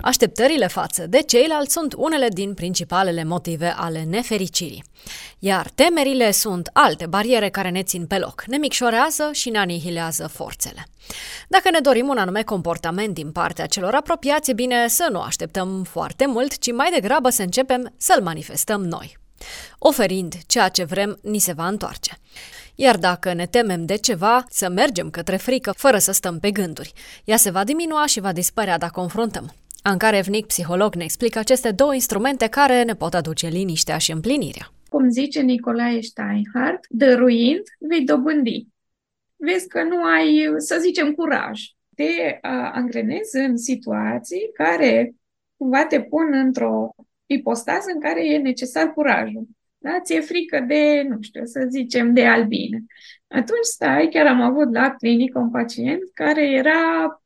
Așteptările față de ceilalți sunt unele din principalele motive ale nefericirii. Iar temerile sunt alte bariere care ne țin pe loc, ne micșorează și ne anihilează forțele. Dacă ne dorim un anume comportament din partea celor apropiați, e bine să nu așteptăm foarte mult, ci mai degrabă să începem să-l manifestăm noi. Oferind ceea ce vrem, ni se va întoarce. Iar dacă ne temem de ceva, să mergem către frică fără să stăm pe gânduri. Ea se va diminua și va dispărea dacă confruntăm. Anca Revnic, psiholog, ne explică aceste două instrumente care ne pot aduce liniștea și împlinirea. Cum zice Nicolae Steinhardt, dăruind vei dobândi. Vezi că nu ai, să zicem, curaj. Te angrenezi în situații care cumva te pun într-o ipostază în care e necesar curajul. Da? Ți-e frică de, nu știu, să zicem, de albine. Atunci stai, chiar am avut la clinică un pacient care era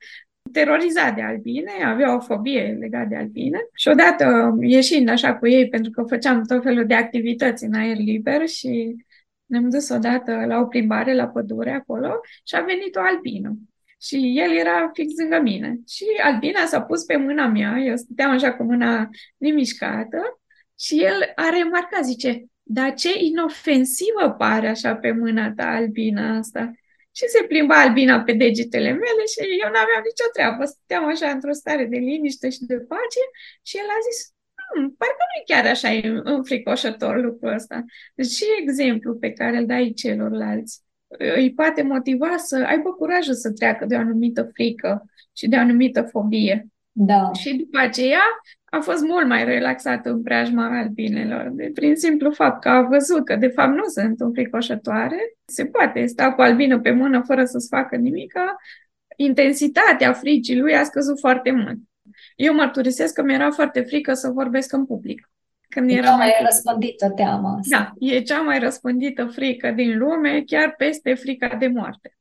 terorizat de albine, avea o fobie legată de albine și odată ieșind așa cu ei, pentru că făceam tot felul de activități în aer liber și ne-am dus odată la o plimbare la pădure acolo și a venit o albină. Și el era fix lângă mine. Și albina s-a pus pe mâna mea, eu stăteam așa cu mâna nemișcată și el a remarcat, zice, dar ce inofensivă pare așa pe mâna ta albina asta. Și se plimba albina pe degetele mele și eu n-aveam nicio treabă. Stăteam așa într-o stare de liniște și de pace și el a zis, parcă nu e chiar așa înfricoșător lucrul ăsta. Deci și exemplu pe care îl dai celorlalți îi poate motiva să aibă curajul să treacă de o anumită frică și de o anumită fobie. Da. Și după aceea a fost mult mai relaxat în preajma albinelor. Prin simplu fapt că a văzut că de fapt nu sunt înfricoșătoare, se poate sta cu albină pe mână fără să-ți facă nimic, intensitatea fricii lui a scăzut foarte mult. Eu mărturisesc că mi-era foarte frică să vorbesc în public. Când E eram cea mai mai răspândită teama asta. Da, e cea mai răspândită frică din lume, chiar peste frica de moarte.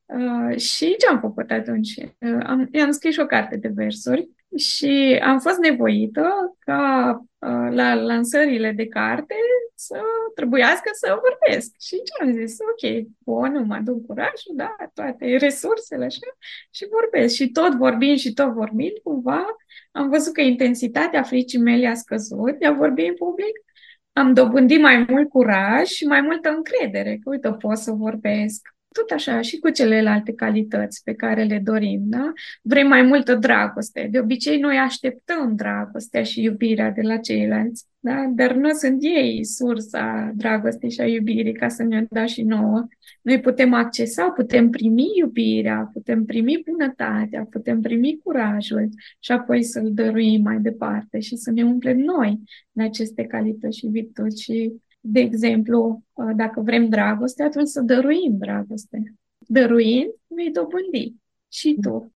Și ce am făcut atunci? I-am scris o carte de versuri și am fost nevoită ca la lansările de carte să trebuiască să vorbesc. Și ce am zis? Ok, bun, mă aduc curajul, da, toate resursele așa și vorbesc. Și tot vorbind, cumva, am văzut că intensitatea fricii mele a scăzut de a vorbi în public. Am dobândit mai mult curaj și mai multă încredere, că uite, pot să vorbesc. Tot așa, și cu celelalte calități pe care le dorim, da? Vrem mai multă dragoste. De obicei, noi așteptăm dragostea și iubirea de la ceilalți, da? Dar nu sunt ei sursa dragostei și a iubirii ca să ne-o dea și nouă. Noi putem accesa, putem primi iubirea, putem primi bunătatea, putem primi curajul și apoi să-l dăruim mai departe și să ne umplem noi de aceste calități și virtuți. Și, de exemplu, dacă vrem dragoste, atunci să dăruim dragoste. Dăruind, vei dobândi. Și tu.